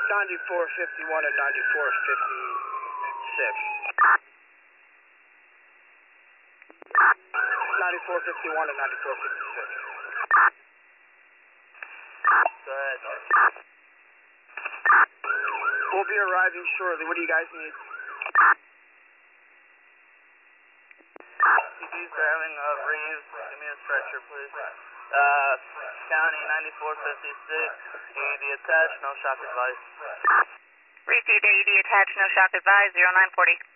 9451 and 9456. 9451 and 9456. Go ahead. We'll be arriving shortly. What do you guys need? CP's grabbing Reeves. Give me a stretcher, please. County 9456. AED attached, no shock advice. Repeat, AED attached, no shock advised, 0940.